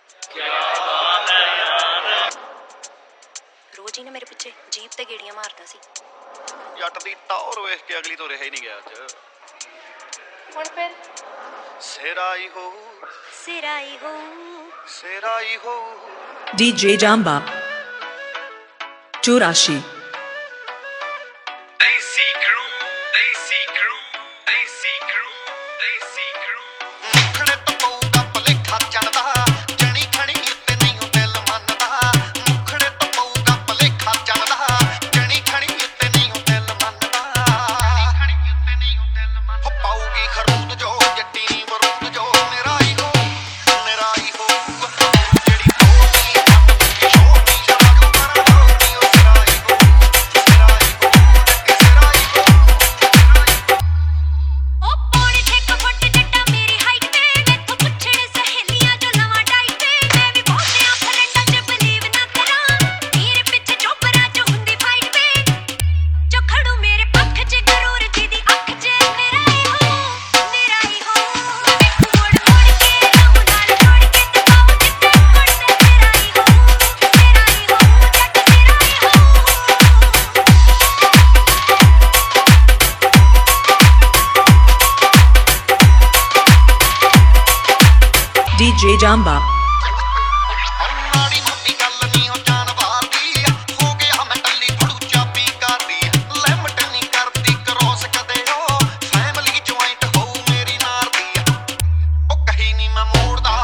ਰੋਜ਼ ਹੀ ਨਾ ਮੇਰੇ ਪਿੱਛੇ ਜੀਪ ਤੇ ਗੇੜੀਆਂ ਮਾਰਦਾ ਸੀ। ਜੱਟ ਦੀ ਟੌਰ ਵੇਖ ਕੇ ਅਗਲੀ ਤੋਂ ਰਿਹਾ ਹੀ ਨਹੀਂ ਗਿਆ ਅੱਜ। ਹੁਣ ਫਿਰ ਸਿਰਾਈ ਹੋ ਸਿਰਾਈ ਹੋ ਸਿਰਾਈ ਹੋ। DJ Jamba 84 ਮੁਖੜੇ ਤੋਂ ਪਊਗਾ ਭਲੇਖਾ ਚੜਦਾ ਜਣੀ ਖਣੀ ਉੱਤੇ ਨਹੀਂ ਹੋ ਦਿਲ ਮੰਨਦਾ। ਮੁਖੜੇ ਤੋਂ ਪਊਗਾ ਭਲੇਖਾ ਚੜਦਾ ਜਣੀ ਖਣੀ ਉੱਤੇ ਨਹੀਂ ਹੋ ਦਿਲ ਮੰਨਦਾ। ਹੋ ਪਾਊਗੀ ਖਰੂਦ ਜੋ ਜੱਟੀ ਨੀ ਮਰੂਦ ਜੋ ਨਿਰਾਈ ਹੋ ਨਿਰਾਈ ਹੋ। ਜਿਹੜੀ ਤੋੜੀ ਕੱਟ ਸ਼ੋਰ ਨੀ ਸ਼ਾਜੂ ਮਰਾ ਹੋਣੀ ਉਹ ਸਿਰਾਈ ਹੋ ਸਿਰਾਈ ਹੋ ਸਿਰਾਈ ਹੋ। ਉਹ ਪੌੜੀ ਠੇਕ ਫੁੱਟ ਜੱਟਾ ਮੇਰੀ ਹਾਈਟ ਤੇ ਮੈਥੋਂ ਪੁੱਛਣ ਸਹੇਲੀਆਂ ਜੋ ਲਵਾਂ ਡਾਈਟ ਤੇ। ਮੈਂ ਵੀ ਬਹੁਤਿਆਂ ਫਰੈਂਡਾਂ 'ਚ ਬਲੀਵ ਨਾ ਕਰਾਂ ਮੇਰੇ ਪਿੱਛੇ ਚੋਪਰਾਂ 'ਚ ਹੁੰਦੀ ਫਾਈਟ ਤੇ। ਜੋ ਖੜੂ ਮੇਰੇ ਪੱਖ 'ਚ ਗਰੂਰ ਜਿਹਦੀ ਅੱਖ 'ਚ ਨਿਰਾਈ ਹੋ ਨਿਰਾਈ ਹੋ। ਵੇਖੂ ਮੁੜ ਮੁੜ ਕੇ ਰਾਹੂ ਨਾਲ ਜੋੜ ਕੇ ਤੇ ਪਾਉ ਜਿੱਤੇ ਕੁੜਤੇ ਨਿਰਾਈ ਹੋ ਨਿਰਾਈ ਹੋ ਜੱਟ ਨਿਰਾਈ ਹੋ। DJ Jamba ਮਾੜੀ ਮੋਟੀ ਗੱਲ ਨੀ ਹੋ ਜਾਨ ਵਾਰਦੀ ਹੋ ਗਿਆ ਮੈਂ ਟੱਲੀ ਫੜੂ ਚਾਬੀ ਕਰਦੀ ਲਿਮਟ ਨੀ ਕਰਦੀ ਕਰੋਸ ਕਦੇ ਉਹ ਫੈਮਿਲੀ ਜੁਆਇੰਟ ਹੋਊ ਮੇਰੀ ਨਾਰ ਦੀ ਉਹ ਕਹੀ ਨੀ ਮੈਂ ਮੋੜਦਾ